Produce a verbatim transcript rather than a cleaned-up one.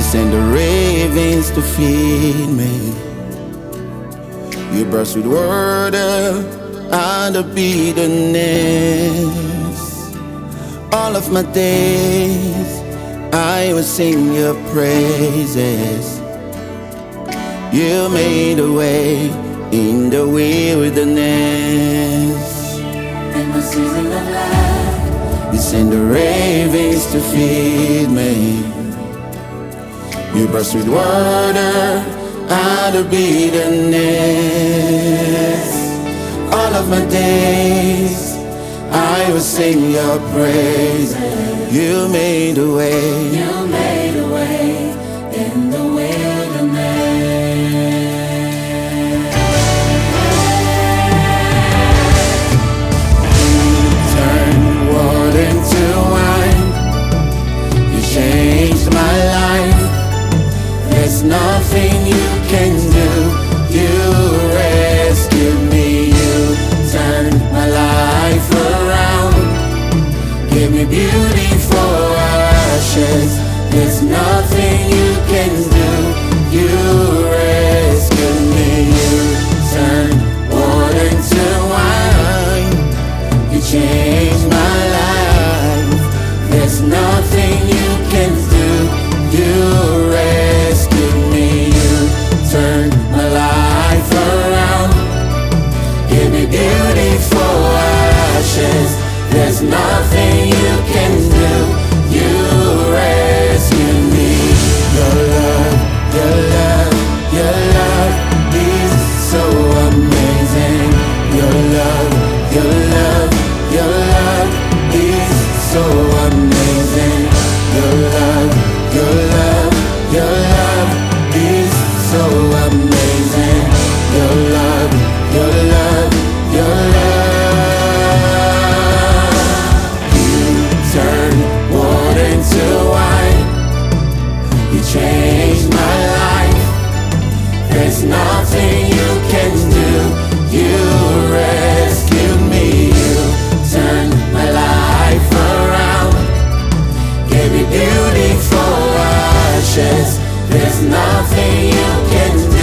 send the ravens to feed me. You brush with water and the bitterness. All of my days I will sing your praises. You made a way in the wilderness. In my season of life, you send the ravens to feed me. You brush with water and the bitterness. All of my days I will sing your praise. You made a way. you made a way in the wilderness. Turn water into wine. You changed my life. There's nothing you can do. You rescued me. You turned my life around. Give me beauty for ashes. There's nothing you can do. You rescued me. You turned water into wine. You changed my life. There's nothing you can do. You rescued me. You turned my life around. Give me beauty for ashes. There's nothing you can do. You rescue me. Your love, your love, your love is so amazing. Your love, your love, your love is so amazing. Your love, your love, your love is so amazing. Your love, your love, your love. Changed my life. There's nothing you can do. You rescued me. You turned my life around. Gave me beauty for ashes. There's nothing you can do.